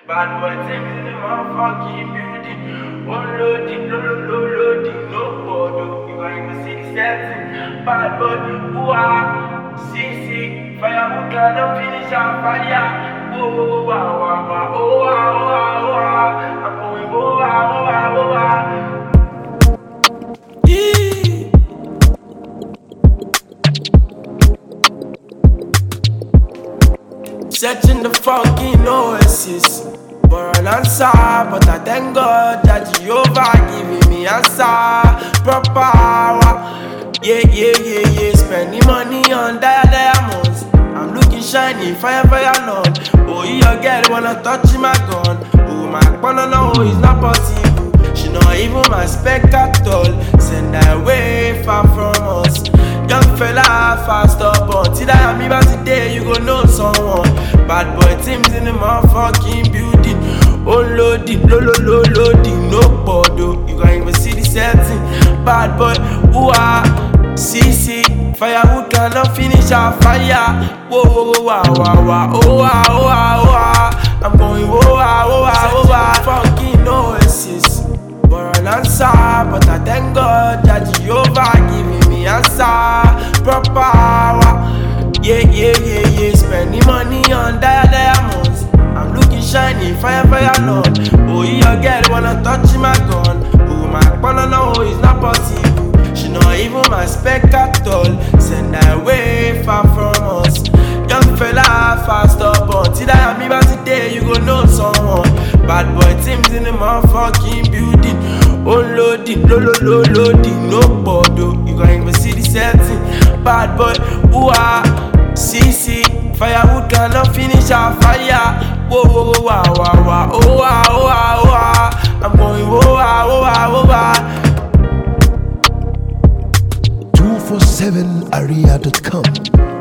Bad boy things in the motherfucking building. Unloading, loading, no border. You can't even see the setting. Bad boy, who are CC, firewood cannot finish our fire. Whoa, whoa, whoa, whoa, whoa, oh, ah, oh, ah, oh, ah. I'm going, oh, ah, oh, ah, oh, ah. Searching the fucking oasis for an answer, but I thank God that Jehovah giving me answer. Proper power, yeah. Spending money on diamonds. I'm looking shiny, fire, Lord. Oh, your girl wanna touch my gun. Oh, my partner, no, it's not possible. She not even my spec at all. Send her way far from us. Young fella, fast up until I am about today, you gon' know someone. Bad boy teams in the motherfucking building. Unloading, loading, no border. You can't even see the setting. Bad boy, who are CC, firewood cannot finish our fire. Whoa, whoa, whoa, whoa, oh, ah, oh, ah, oh, ah. I'm going, oh, ah, oh, ah, oh, ah. Fucking oasis for an answer, but I thank God that Jehovah giving me answer. Proper power, yeah. Spending money on diamonds. I'm looking shiny, fire, Lord. Oh, your girl wanna touch my gun. Oh, my partner, no, it's not possible. She not even my spec at all. Send her way far from us. Young fella, fast up until I am about today, you gon' know someone. Bad boy teams in the motherfucking building. Unloading, loading, no border. You can't even see the setting. Bad boy, who are CC, firewood cannot finish our fire. Whoa, whoa, whoa, whoa, oh, ah, oh, ah, oh, ah. I'm going, oh, ah, oh, ah, oh, ah. 247area.com